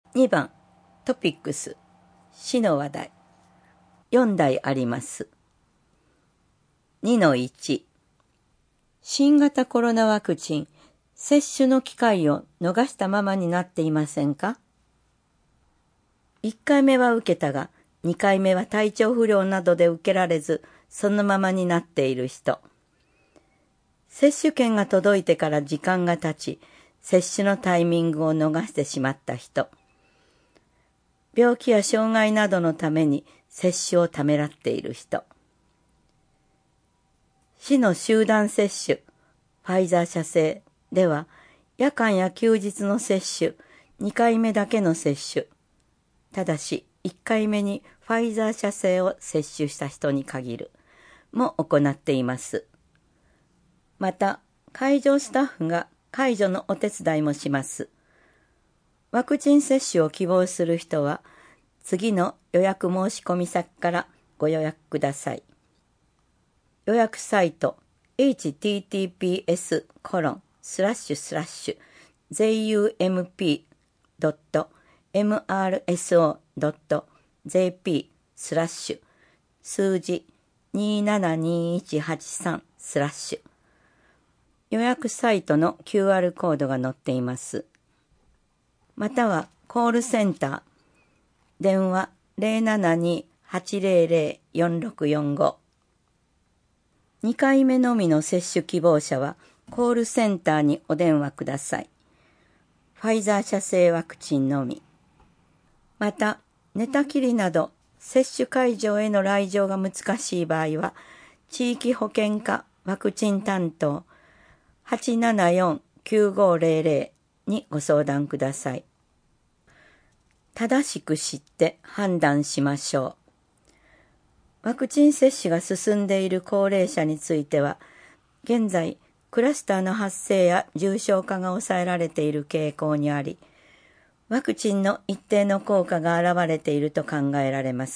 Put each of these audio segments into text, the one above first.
2番、トピックス、市の話題。4題あります。2-1、新型コロナワクチン、接種の機会を逃したままになっていませんか？ 1 回目は受けたが、2回目は体調不良などで受けられず、そのままになっている人。接種券が届いてから時間が経ち、接種のタイミングを逃してしまった人。病気や障害などのために接種をためらっている人。市の集団接種、ファイザー社製では、夜間や休日の接種、2回目だけの接種。ただし、1回目にファイザー社製を接種した人に限る、も行っています。また、会場スタッフが介助のお手伝いもします。ワクチン接種を希望する人は、次の予約申し込み先からご予約ください。予約サイト https://jump.mrso.jp/ 数字272183/ 予約サイトの QR コードが載っています。またはコールセンター電話 072-800-4645 2回目のみの接種希望者はコールセンターにお電話ください。ファイザー社製ワクチンのみ。また、寝たきりなど接種会場への来場が難しい場合は、地域保健課ワクチン担当 874-9500 にご相談ください。正しく知って判断しましょう。ワクチン接種が進んでいる高齢者については、現在クラスターの発生や重症化が抑えられている傾向にあり、ワクチンの一定の効果が現れていると考えられます。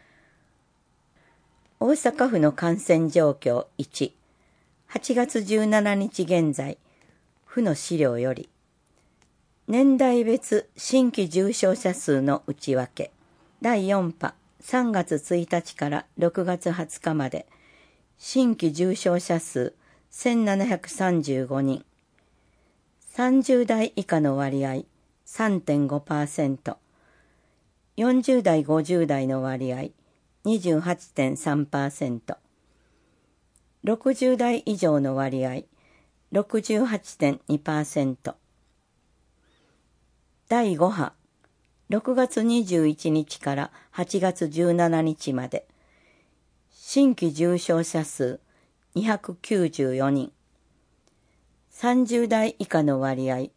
大阪府の感染状況1、8月17日現在、府の資料より、年代別新規重症者数の内訳、第4波3月1日から6月20日まで、新規重症者数1735人、30代以下の割合 3.5%、40代50代の割合 28.3%、60代以上の割合 68.2%、第5波、6月21日から8月17日まで、新規重症者数294人、30代以下の割合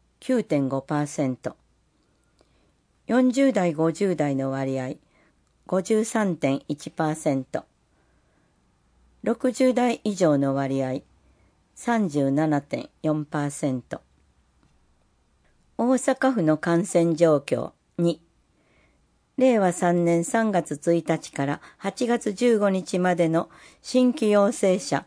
9.5%、40代50代の割合 53.1%、60代以上の割合 37.4%、大阪府の感染状況2、令和3年3月1日から8月15日までの新規陽性者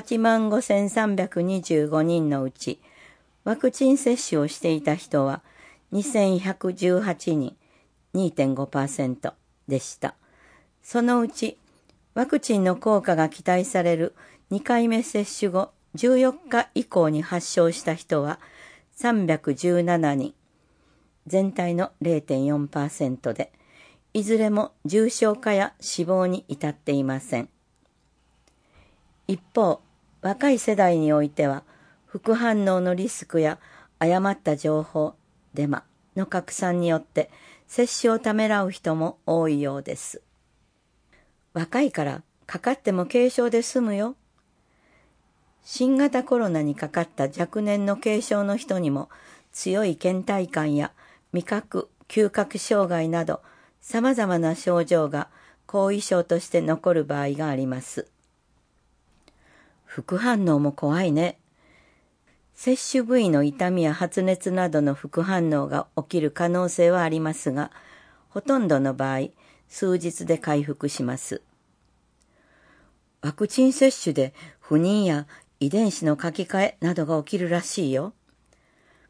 85,325 人のうち、ワクチン接種をしていた人は2,118人、2.5% でした。そのうち、ワクチンの効果が期待される2回目接種後14日以降に発症した人は317人、全体の 0.4% で、いずれも重症化や死亡に至っていません。一方、若い世代においては、副反応のリスクや誤った情報、デマの拡散によって接種をためらう人も多いようです。若いからかかっても軽症で済むよ。新型コロナにかかった若年の軽症の人にも強い倦怠感や味覚・嗅覚障害など様々な症状が後遺症として残る場合があります。副反応も怖いね。接種部位の痛みや発熱などの副反応が起きる可能性はありますが、ほとんどの場合、数日で回復します。ワクチン接種で不妊や遺伝子の書き換えなどが起きるらしいよ。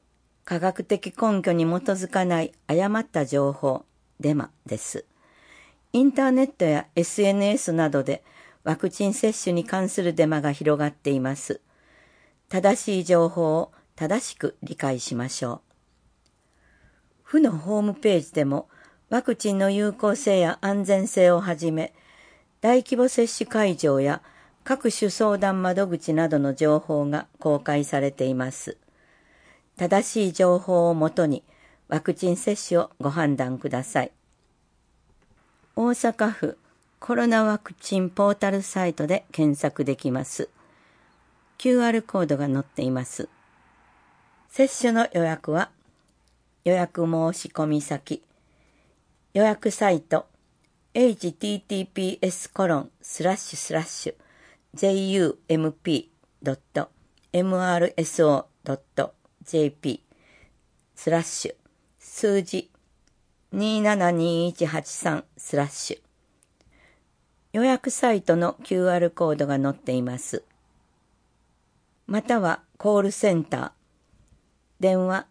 科学的根拠に基づかない誤った情報、デマです。インターネットや SNS などでワクチン接種に関するデマが広がっています。正しい情報を正しく理解しましょう。府のホームページでもワクチンの有効性や安全性をはじめ、大規模接種会場や各種相談窓口などの情報が公開されています。正しい情報をもとにワクチン接種をご判断ください。大阪府コロナワクチンポータルサイトで検索できます。QR コードが載っています。接種の予約は、予約申し込み先、予約サイト、https://jump.mrso.jp/ 数字272183/ 予約サイトの QR コードが載っています。またはコールセンター、電話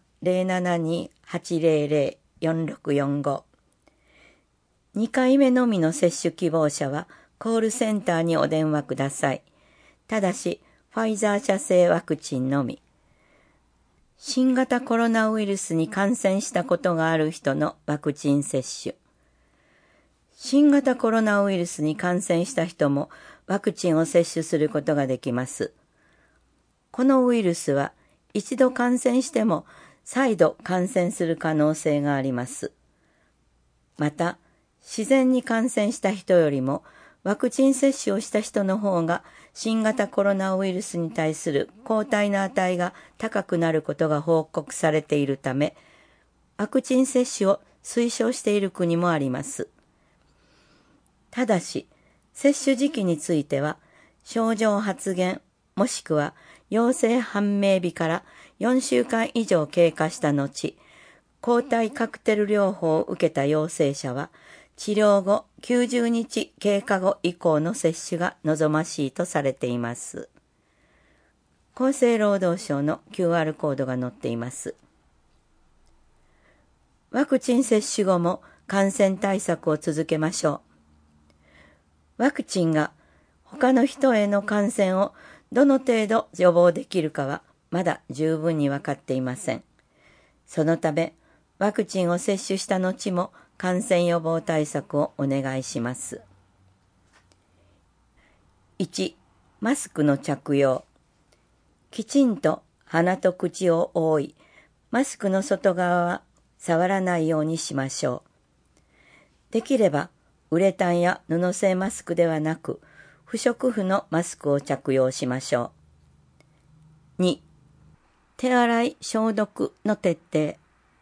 072-800-4645。2回目のみの接種希望者はコールセンターにお電話ください。ただし、ファイザー社製ワクチンのみ。新型コロナウイルスに感染したことがある人のワクチン接種。新型コロナウイルスに感染した人もワクチンを接種することができます。このウイルスは一度感染しても再度感染する可能性があります。また、自然に感染した人よりもワクチン接種をした人の方が新型コロナウイルスに対する抗体の値が高くなることが報告されているため、ワクチン接種を推奨している国もあります。ただし、接種時期については、症状発現もしくは陽性判明日から4週間以上経過した後、抗体カクテル療法を受けた陽性者は、治療後90日経過後以降の接種が望ましいとされています。厚生労働省の QR コードが載っています。ワクチン接種後も感染対策を続けましょう。ワクチンが他の人への感染をどの程度予防できるかはまだ十分に分かっていません。そのため、ワクチンを接種した後も感染予防対策をお願いします。1、マスクの着用。きちんと鼻と口を覆い、マスクの外側は触らないようにしましょう。できれば、ウレタンや布製マスクではなく、不織布のマスクを着用しましょう。2、手洗い消毒の徹底。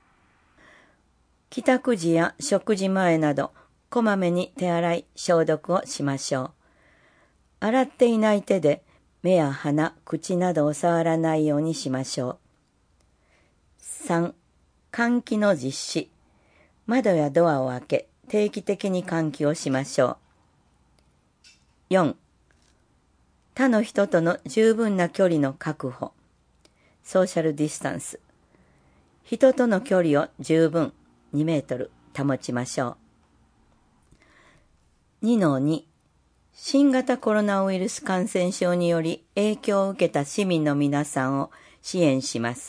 帰宅時や食事前など、こまめに手洗い消毒をしましょう。洗っていない手で目や鼻、口などを触らないようにしましょう。3、換気の実施。窓やドアを開け、定期的に換気をしましょう。4、他の人との十分な距離の確保。ソーシャルディスタンス。人との距離を十分2メートル保ちましょう。2-2、新型コロナウイルス感染症により影響を受けた市民の皆さんを支援します。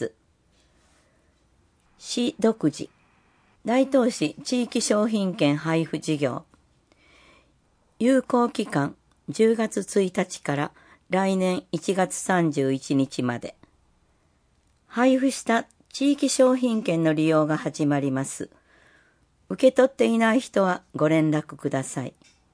市独自。大東市地域商品券配布事業。有効期間10月1日から来年1月31日まで。配布した地域商品券の利用が始まります。受け取っていない人はご連絡ください。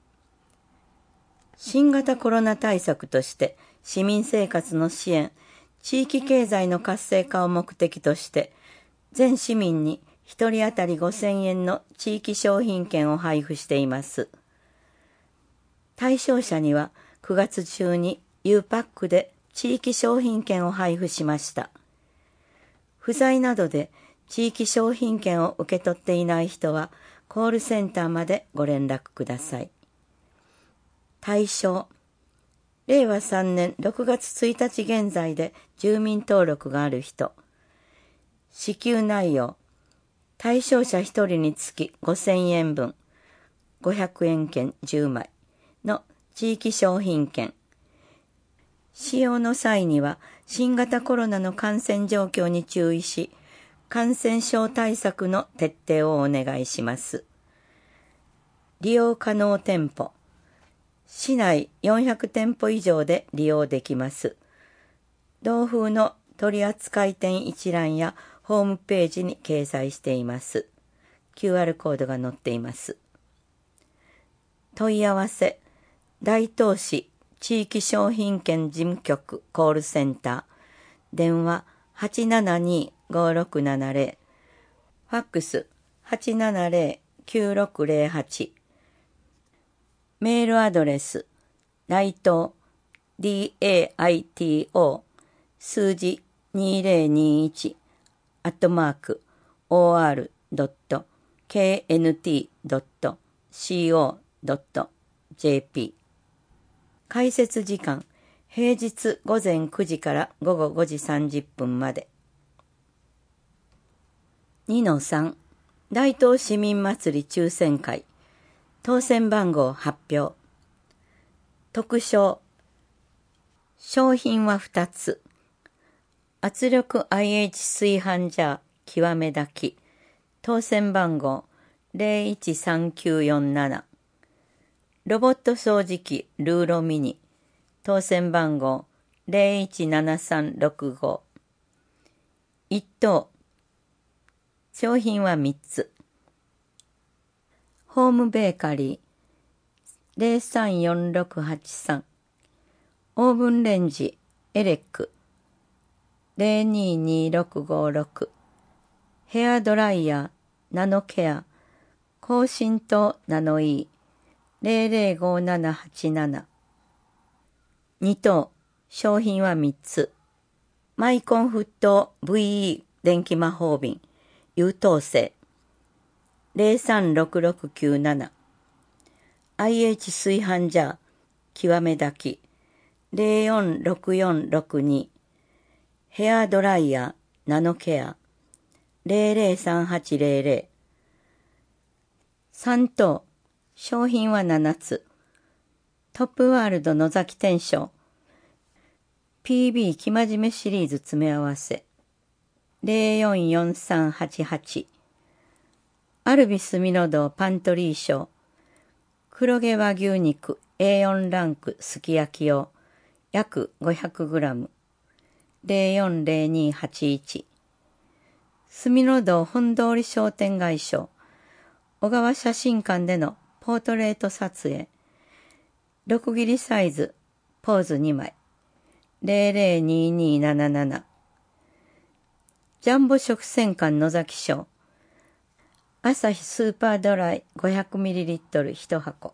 新型コロナ対策として市民生活の支援、地域経済の活性化を目的として、全市民に1人当たり5000円の地域商品券を配布しています。対象者には9月中に U パックで地域商品券を配布しました。不在などで地域商品券を受け取っていない人はコールセンターまでご連絡ください。対象、令和3年6月1日現在で住民登録がある人、 支給内容、対象者1人につき5000円分、500円券10枚の地域商品券。使用の際には新型コロナの感染状況に注意し、感染症対策の徹底をお願いします。利用可能店舗。市内400店舗以上で利用できます。同風の取扱店一覧やホームページに掲載しています。QR コードが載っています。問い合わせ、大東市地域商品券事務局コールセンター、電話 872-5670、ファックス 870-9608、メールアドレス、大東 DAITO 数字2021@or.knt.co.jp。 開設時間、平日午前9時から午後5時30分まで。2-3 大東市民祭り抽選会、当選番号発表。特賞、商品は2つ。圧力 IH 炊飯ジャー極め炊き、当選番号013947。ロボット掃除機ルーロミニ、当選番号017365。1等、商品は3つ。ホームベーカリー034683。オーブンレンジエレック022656。ヘアドライヤーナノケア高浸透ナノイー005787。2等、商品は3つ。マイコン沸騰 VE 電気魔法瓶優等生036697。IH 炊飯ジャー極め炊き046462。ヘアドライヤーナノケア003800。3等、商品は7つ。トップワールド野崎天章 PB 生真面目シリーズ詰め合わせ044388。アルビスミノ堂パントリー賞黒毛和牛肉 A4 ランクすき焼き用約 500g 040281。すみの堂本通り商店街賞小川写真館でのポートレート撮影6切りサイズポーズ2枚002277。ジャンボ食洗館野崎賞朝日スーパードライ 500ml1 箱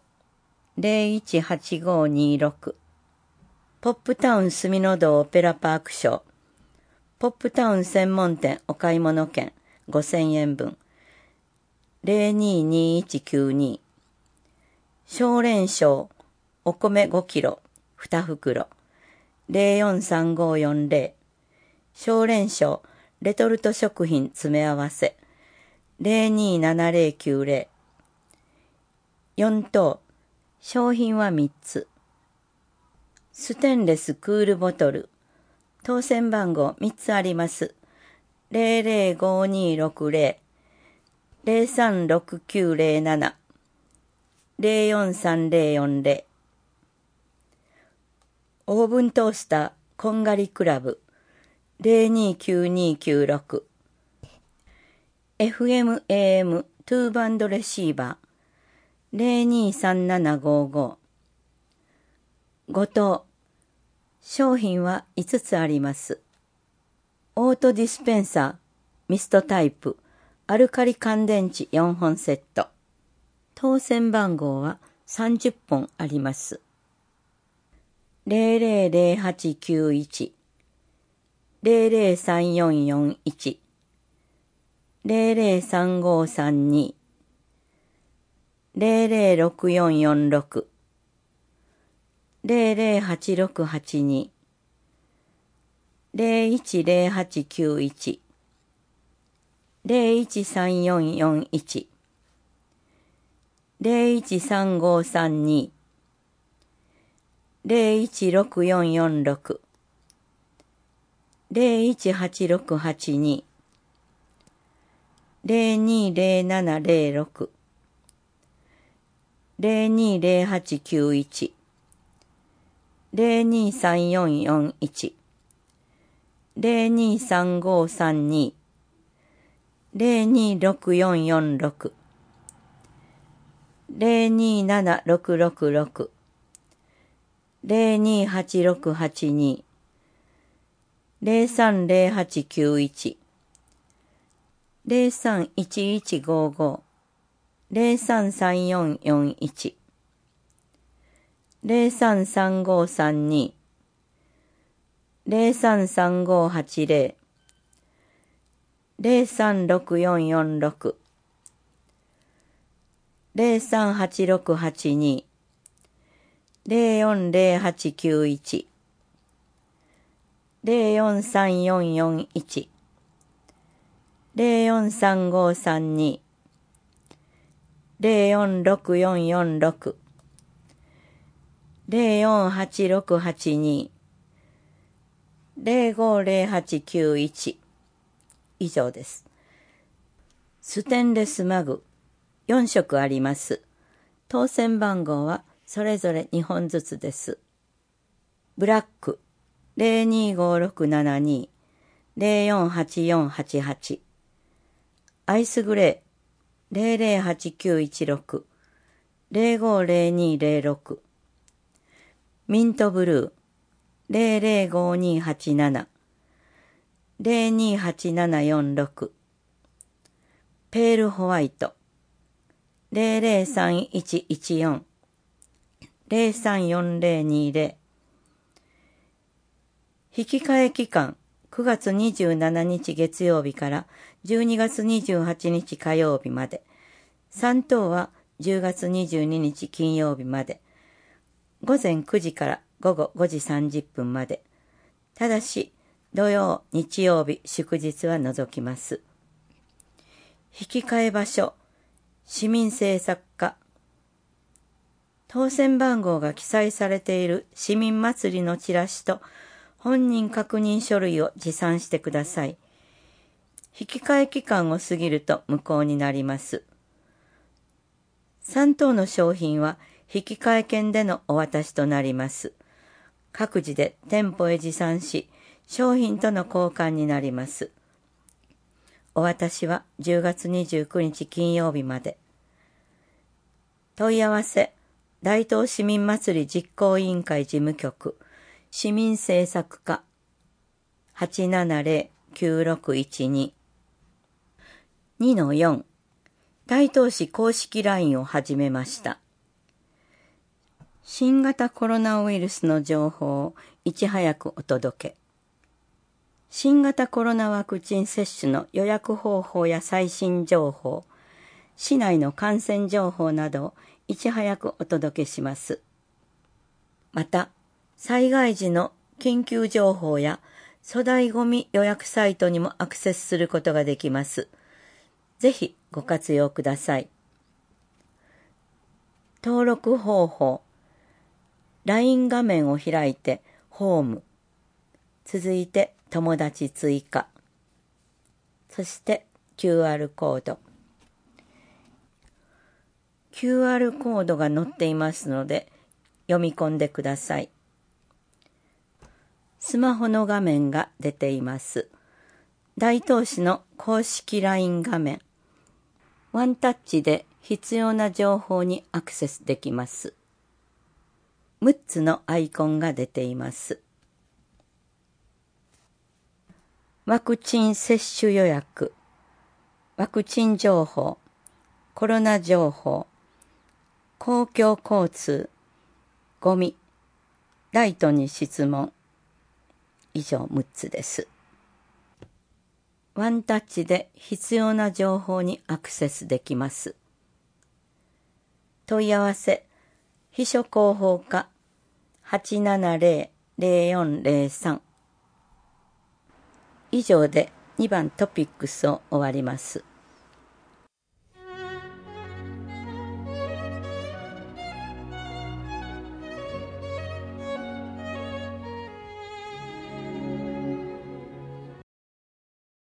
018526。ポップタウンすみの堂オペラパーク賞ポップタウン専門店お買い物券5000円分022192。奨励賞お米5キロ2袋043540。奨励賞レトルト食品詰め合わせ027090。4等、商品は3つ。ステンレスクールボトル当選番号3つあります。005260。036907。043040。オーブントースターこんがりクラブ029296。FM/AM 2バンドレシーバー023755。5等、商品は5つあります。オートディスペンサーミストタイプアルカリ乾電池4本セット。当選番号は30本あります。000891。003441。003532。006446。008682。010891。 013441 013532 016446 018682 020706 020891 023441 023532 026446 027666 028682 030891 031155 033441 033532 033580 036446 038682 040891 043441 043532 046446 048682 050891以上です。ステンレスマグ4色あります。当選番号はそれぞれ2本ずつです。ブラック025672 048488 アイスグレー008916 050206 ミントブルー005287 028746 ペールホワイト003114 034020 引き換え期間9月27日月曜日から12月28日火曜日まで、3等は10月22日金曜日まで、午前9時から午後5時30分まで、ただし土曜、日曜日、祝日は除きます。引き換え場所、市民政策課。当選番号が記載されている市民祭りのチラシと本人確認書類を持参してください。引き換え期間を過ぎると無効になります。3等の商品は引き換え券でのお渡しとなります。各自で店舗へ持参し、商品との交換になります。お渡しは10月29日金曜日まで。問い合わせ、大東市民祭り実行委員会事務局、市民政策課 870-9612 2-4 大東市公式 LINE を始めました。新型コロナウイルスの情報をいち早くお届け。新型コロナワクチン接種の予約方法や最新情報、市内の感染情報などをいち早くお届けします。また、災害時の緊急情報や粗大ごみ予約サイトにもアクセスすることができます。ぜひご活用ください。登録方法、LINE 画面を開いてホーム、続いて友達追加、そして QR コード。QR コードが載っていますので読み込んでください。スマホの画面が出ています。大東市の公式 LINE 画面。ワンタッチで必要な情報にアクセスできます。6つのアイコンが出ています。ワクチン接種予約、ワクチン情報、コロナ情報、公共交通、ゴミ、ライトに質問。以上6つです。ワンタッチで必要な情報にアクセスできます。問い合わせ、秘書広報課 870-0403 以上で 2番トピックスを終わります。